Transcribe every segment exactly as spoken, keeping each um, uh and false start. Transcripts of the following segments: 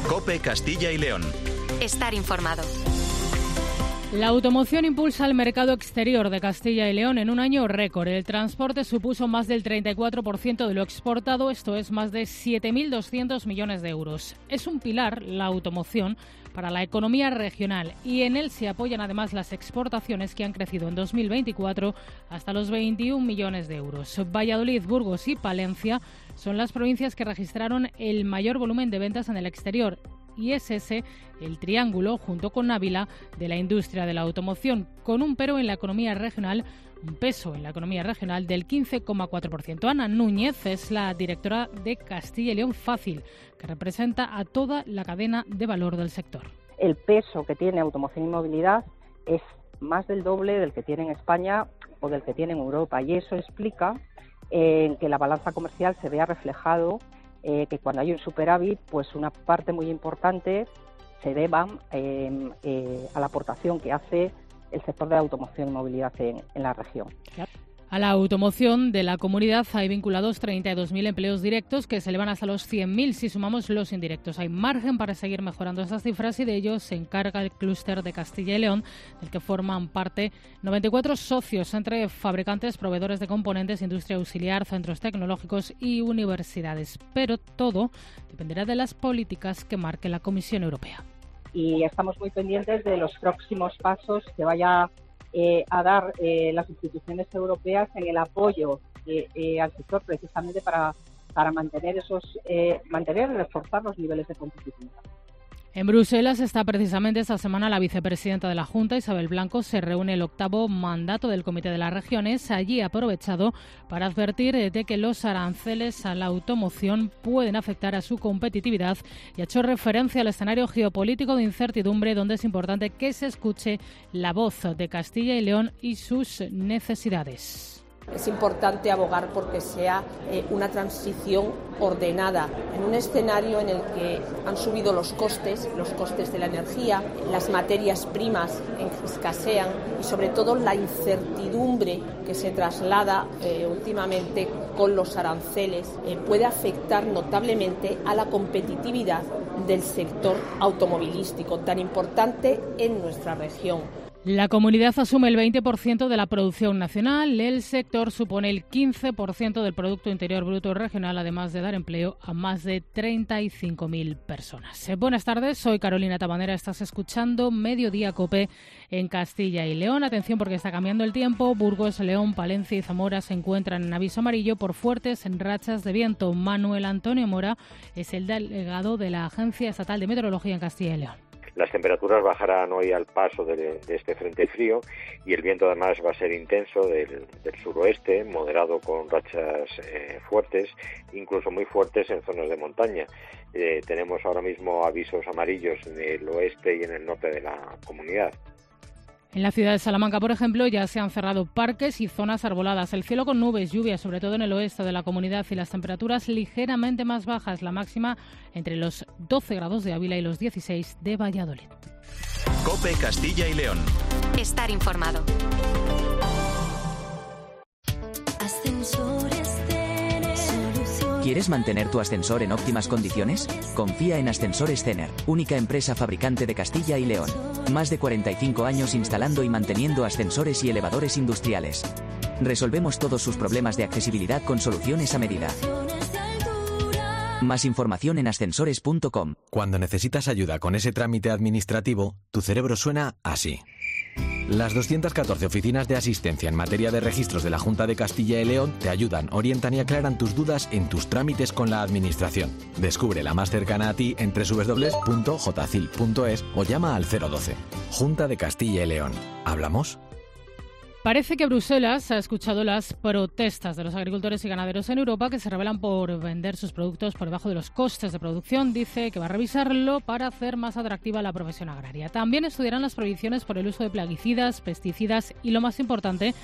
COPE Castilla y León. Estar informado. La automoción impulsa el mercado exterior de Castilla y León en un año récord. El transporte supuso más del treinta y cuatro por ciento de lo exportado, esto es más de siete mil doscientos millones de euros. Es un pilar, la automoción, para la economía regional y en él se apoyan además las exportaciones que han crecido en dos mil veinticuatro hasta los veintiún millones de euros. Valladolid, Burgos y Palencia son las provincias que registraron el mayor volumen de ventas en el exterior. Y es ese el triángulo, junto con Ávila, de la industria de la automoción, con un pero en la economía regional, un peso en la economía regional del quince coma cuatro por ciento. Ana Núñez es la directora de Castilla y León Fácil, que representa a toda la cadena de valor del sector. El peso que tiene automoción y movilidad es más del doble del que tiene en España o del que tiene en Europa, y eso explica eh, que la balanza comercial se vea reflejado. Eh, que cuando hay un superávit, pues una parte muy importante se deba eh, eh, a la aportación que hace el sector de la automoción y movilidad en, en la región. A la automoción de la comunidad hay vinculados treinta y dos mil empleos directos que se elevan hasta los cien mil si sumamos los indirectos. Hay margen para seguir mejorando estas cifras y de ello se encarga el clúster de Castilla y León, del que forman parte noventa y cuatro socios entre fabricantes, proveedores de componentes, industria auxiliar, centros tecnológicos y universidades. Pero todo dependerá de las políticas que marque la Comisión Europea. Y estamos muy pendientes de los próximos pasos que vaya Eh, a dar eh, las instituciones europeas en el apoyo eh, eh, al sector, precisamente para, para mantener esos eh, mantener y reforzar los niveles de competitividad. En Bruselas está precisamente esta semana la vicepresidenta de la Junta, Isabel Blanco. Se reúne el octavo mandato del Comité de las Regiones. Allí ha aprovechado para advertir de que los aranceles a la automoción pueden afectar a su competitividad y ha hecho referencia al escenario geopolítico de incertidumbre, donde es importante que se escuche la voz de Castilla y León y sus necesidades. Es importante abogar porque sea eh, una transición ordenada en un escenario en el que han subido los costes, los costes de la energía, las materias primas escasean y sobre todo la incertidumbre que se traslada eh, últimamente con los aranceles eh, puede afectar notablemente a la competitividad del sector automovilístico tan importante en nuestra región. La comunidad asume el veinte por ciento de la producción nacional, el sector supone el quince por ciento del Producto Interior Bruto regional, además de dar empleo a más de treinta y cinco mil personas. Buenas tardes, soy Carolina Tabanera, estás escuchando Mediodía COPE en Castilla y León. Atención porque está cambiando el tiempo. Burgos, León, Palencia y Zamora se encuentran en aviso amarillo por fuertes rachas de viento. Manuel Antonio Mora es el delegado de la Agencia Estatal de Meteorología en Castilla y León. Las temperaturas bajarán hoy al paso de, de este frente frío y el viento además va a ser intenso del, del suroeste, moderado con rachas eh, fuertes, incluso muy fuertes en zonas de montaña. Eh, tenemos ahora mismo avisos amarillos en el oeste y en el norte de la comunidad. En la ciudad de Salamanca, por ejemplo, ya se han cerrado parques y zonas arboladas. El cielo con nubes, lluvia, sobre todo en el oeste de la comunidad, y las temperaturas ligeramente más bajas, la máxima entre los doce grados de Ávila y los dieciséis de Valladolid. COPE Castilla y León. Estar informado. ¿Quieres mantener tu ascensor en óptimas condiciones? Confía en Ascensores Cener, única empresa fabricante de Castilla y León. Más de cuarenta y cinco años instalando y manteniendo ascensores y elevadores industriales. Resolvemos todos sus problemas de accesibilidad con soluciones a medida. Más información en ascensores punto com. Cuando necesitas ayuda con ese trámite administrativo, tu cerebro suena así. Las doscientas catorce oficinas de asistencia en materia de registros de la Junta de Castilla y León te ayudan, orientan y aclaran tus dudas en tus trámites con la Administración. Descubre la más cercana a ti en doble u doble u doble u punto j c i l punto es o llama al cero doce. Junta de Castilla y León. ¿Hablamos? Parece que Bruselas ha escuchado las protestas de los agricultores y ganaderos en Europa que se rebelan por vender sus productos por debajo de los costes de producción. Dice que va a revisarlo para hacer más atractiva la profesión agraria. También estudiarán las prohibiciones por el uso de plaguicidas, pesticidas y, lo más importante,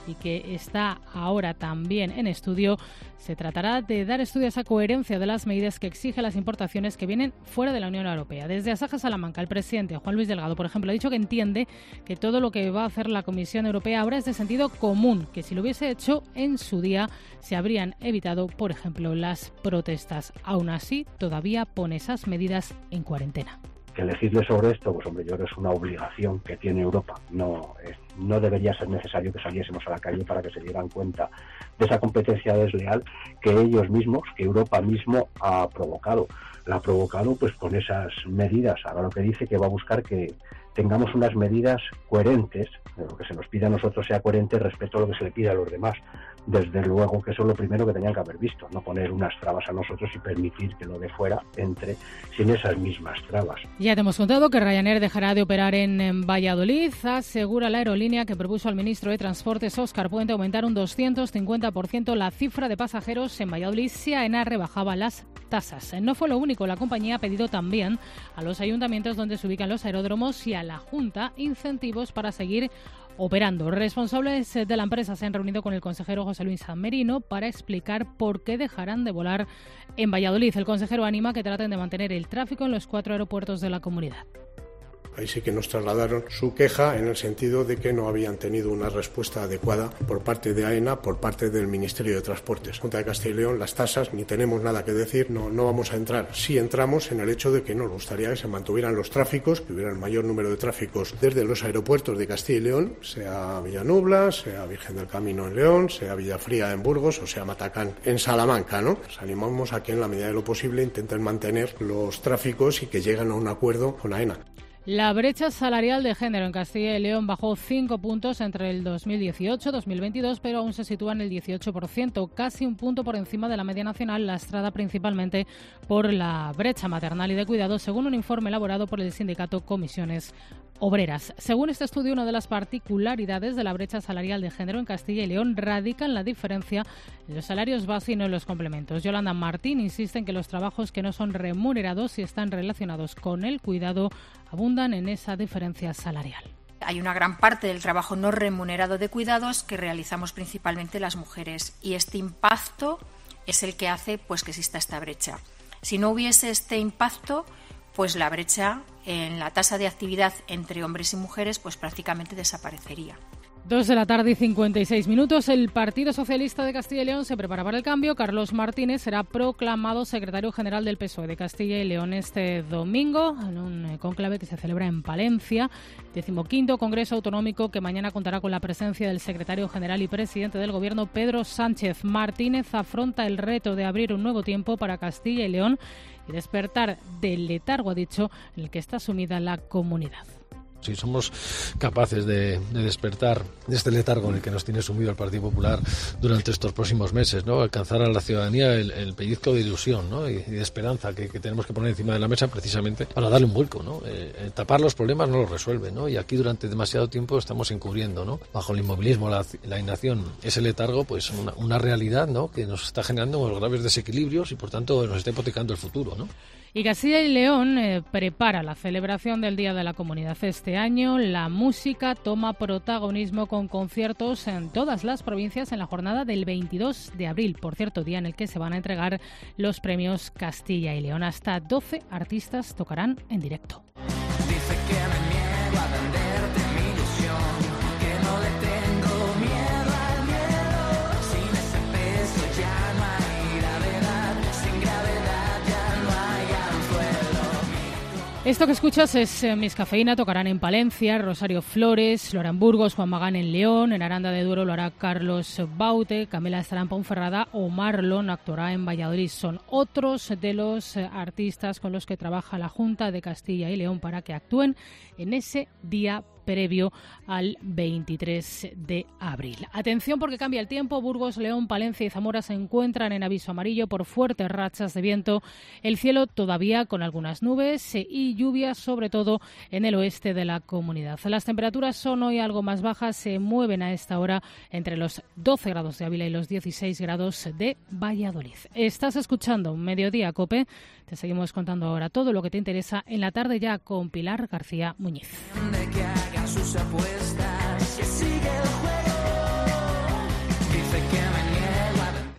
y que está ahora también en estudio, se tratará de dar estudio a esa coherencia de las medidas que exigen las importaciones que vienen fuera de la Unión Europea. Desde Asaja Salamanca, el presidente Juan Luis Delgado, por ejemplo, ha dicho que entiende que todo lo que va a hacer la Comisión Europea ahora es de sentido común, que si lo hubiese hecho en su día se habrían evitado, por ejemplo, las protestas. Aún así, todavía pone esas medidas en cuarentena. Que legisle sobre esto, pues hombre, yo creo que es una obligación que tiene Europa. No, es, no debería ser necesario que saliésemos a la calle para que se dieran cuenta de esa competencia desleal que ellos mismos, que Europa mismo ha provocado. La ha provocado pues con esas medidas. Ahora lo que dice que va a buscar que tengamos unas medidas coherentes, lo que se nos pide a nosotros sea coherente respecto a lo que se le pide a los demás. Desde luego que eso es lo primero que tenían que haber visto, no poner unas trabas a nosotros y permitir que lo de fuera entre sin esas mismas trabas. Ya te hemos contado que Ryanair dejará de operar en Valladolid. Asegura la aerolínea que propuso al ministro de Transportes, Óscar Puente, aumentar un doscientos cincuenta por ciento la cifra de pasajeros en Valladolid si AENA rebajaba las tasas. No fue lo único, la compañía ha pedido también a los ayuntamientos donde se ubican los aeródromos y a la Junta incentivos para seguir operando. Responsables de la empresa se han reunido con el consejero José Luis San Merino para explicar por qué dejarán de volar en Valladolid. El consejero anima que traten de mantener el tráfico en los cuatro aeropuertos de la comunidad. Ahí sí que nos trasladaron su queja en el sentido de que no habían tenido una respuesta adecuada por parte de AENA, por parte del Ministerio de Transportes. Junta de Castilla y León, las tasas, ni tenemos nada que decir, no, no vamos a entrar. Sí entramos en el hecho de que nos gustaría que se mantuvieran los tráficos, que hubiera el mayor número de tráficos desde los aeropuertos de Castilla y León, sea Villanubla, sea Virgen del Camino en León, sea Villafría en Burgos o sea Matacán en Salamanca, ¿no? Nos animamos a que en la medida de lo posible intenten mantener los tráficos y que lleguen a un acuerdo con AENA. La brecha salarial de género en Castilla y León bajó cinco puntos entre el dos mil dieciocho y dos mil veintidós, pero aún se sitúa en el dieciocho por ciento, casi un punto por encima de la media nacional, lastrada principalmente por la brecha maternal y de cuidados, según un informe elaborado por el sindicato Comisiones Obreras. Según este estudio, una de las particularidades de la brecha salarial de género en Castilla y León radica en la diferencia en los salarios base y no en los complementos. Yolanda Martín insiste en que los trabajos que no son remunerados y están relacionados con el cuidado abundan en esa diferencia salarial. Hay una gran parte del trabajo no remunerado de cuidados que realizamos principalmente las mujeres y este impacto es el que hace pues que exista esta brecha. Si no hubiese este impacto, pues la brecha en la tasa de actividad entre hombres y mujeres pues prácticamente desaparecería. Dos de la tarde y cincuenta y seis minutos. El Partido Socialista de Castilla y León se prepara para el cambio. Carlos Martínez será proclamado secretario general del P S O E de Castilla y León este domingo en un cónclave que se celebra en Palencia. Decimoquinto Congreso Autonómico que mañana contará con la presencia del secretario general y presidente del Gobierno, Pedro Sánchez. Martínez afronta el reto de abrir un nuevo tiempo para Castilla y León y despertar del letargo, ha dicho, en el que está sumida la comunidad. Si somos capaces de, de despertar de este letargo en el que nos tiene sumido el Partido Popular durante estos próximos meses, ¿no? Alcanzar a la ciudadanía el, el pellizco de ilusión, ¿no? y, y de esperanza que, que tenemos que poner encima de la mesa precisamente para darle un vuelco, ¿no? Eh, eh, tapar los problemas no los resuelve, ¿no? Y aquí durante demasiado tiempo estamos encubriendo, ¿no? Bajo el inmovilismo, la, la inacción, ese letargo, pues una, una realidad, ¿no? Que nos está generando unos graves desequilibrios y por tanto nos está hipotecando el futuro, ¿no? Y Castilla y León eh, prepara la celebración del Día de la Comunidad. Este año la música toma protagonismo con conciertos en todas las provincias en la jornada del veintidós de abril. Por cierto, día en el que se van a entregar los premios Castilla y León. Hasta doce artistas tocarán en directo. Dice que me niego a venderte mi ilusión, que no le tengo miedo al miedo. Sin ese peso ya no hay gravedad, sin gravedad ya no hay. Esto que escuchas es eh, Miss Cafeína, tocarán en Palencia, Rosario Flores, lo hará en Burgos, Juan Magán en León, en Aranda de Duero lo hará Carlos Baute, Camila estará en Ponferrada o Marlon actuará en Valladolid. Son otros de los eh, artistas con los que trabaja la Junta de Castilla y León para que actúen en ese día previo al veintitrés de abril. Atención porque cambia el tiempo. Burgos, León, Palencia y Zamora se encuentran en aviso amarillo por fuertes rachas de viento. El cielo todavía con algunas nubes y lluvias, sobre todo en el oeste de la comunidad. Las temperaturas son hoy algo más bajas, se mueven a esta hora entre los doce grados de Ávila y los dieciséis grados de Valladolid. Estás escuchando Mediodía Cope. Te seguimos contando ahora todo lo que te interesa en la tarde ya con Pilar García Muñiz. Sus apuestas.